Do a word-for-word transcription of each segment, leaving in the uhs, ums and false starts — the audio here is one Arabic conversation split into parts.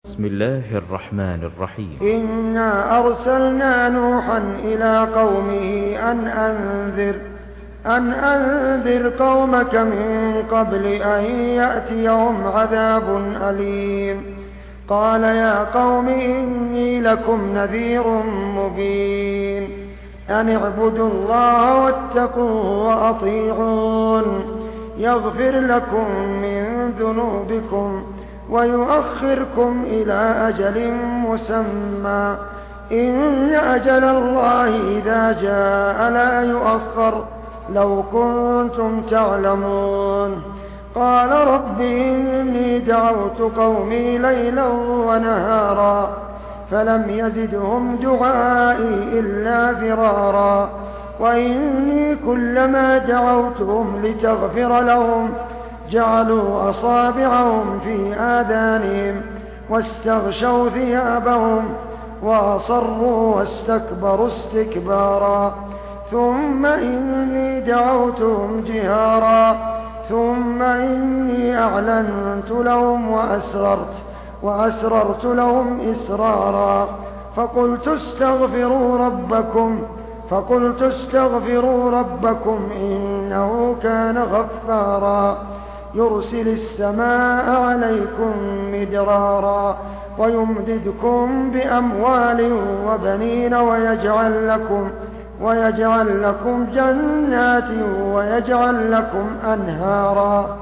بسم الله الرحمن الرحيم. إنا أرسلنا نوحا إلى قومه أن أنذر أن أنذر قومك من قبل أن يأتيهم عذاب أليم. قال يا قوم إني لكم نذير مبين أن اعبدوا الله واتقوه وأطيعون يغفر لكم من ذنوبكم ويؤخركم إلى أجل مسمى إن أجل الله إذا جاء لا يؤخر لو كنتم تعلمون. قال رب إني دعوت قومي ليلا ونهارا فلم يزدهم دعائي إلا فرارا وإني كلما دعوتهم لتغفر لهم جعلوا أصابعهم في آذانهم واستغشوا ثيابهم وأصروا واستكبروا استكبارا ثم إني دعوتهم جهارا ثم إني أعلنت لهم وأسررت وأسررت لهم إسرارا فقلت استغفروا ربكم فقلت استغفروا ربكم إنه كان غفارا يرسل السماء عليكم مدرارا ويمددكم بأموال وبنين ويجعل لكم ويجعل لكم جنات ويجعل لكم أنهارا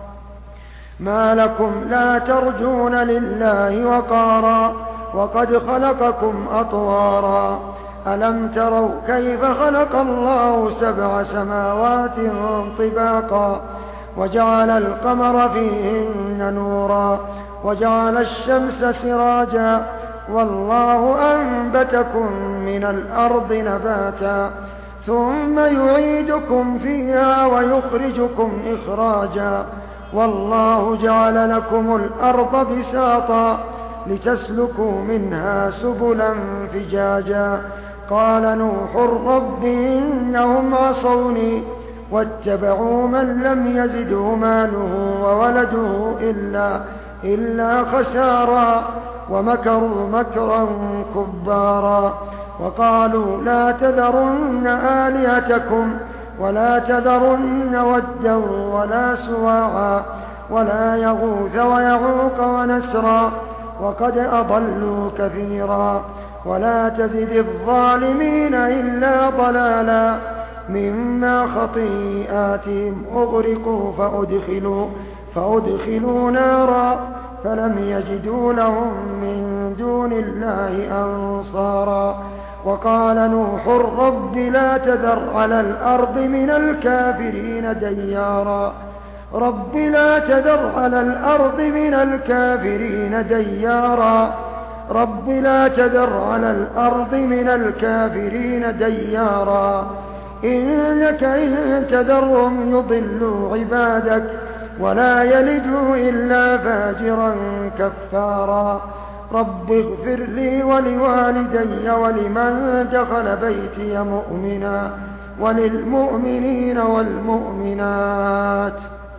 ما لكم لا ترجون لله وقارا وقد خلقكم أطوارا ألم تروا كيف خلق الله سبع سماوات طباقا وجعل القمر فيهن نورا وجعل الشمس سراجا والله أنبتكم من الأرض نباتا ثم يعيدكم فيها ويخرجكم إخراجا والله جعل لكم الأرض بساطا لتسلكوا منها سبلا فجاجا. قال نوح رب إنهم عصوني واتبعوا من لم يزده ماله وولده إلا, إلا خسارا ومكروا مكرا كبارا وقالوا لا تذرن آلهتكم ولا تذرن ودا ولا سواعا ولا يغوث ويعوق ونسرا وقد أضلوا كثيرا ولا تزد الظالمين إلا ضلالا مما خطيئاتهم أغرقوا فأدخلوا, فأدخلوا نارا فلم يجدوا لهم من دون الله أنصارا. وقال نوح رب لا تذر على الأرض من الكافرين ديارا رب لا تذر على الأرض من الكافرين ديارا رب لا تذر على الأرض من الكافرين ديارا إنك إن تذرهم يضلوا عبادك ولا يلدوا إلا فاجرا كفارا. رب اغفر لي ولوالدي ولمن دخل بيتي مؤمنا وللمؤمنين والمؤمنات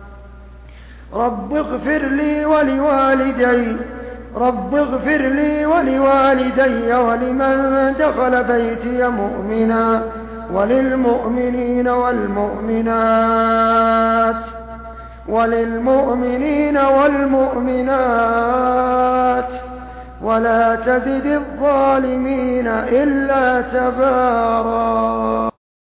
رب اغفر لي ولوالدي رب اغفر لي ولوالدي ولمن دخل بيتي مؤمنا وللمؤمنين والمؤمنات وللمؤمنين والمؤمنات ولا تزد الظالمين إلا تبارا.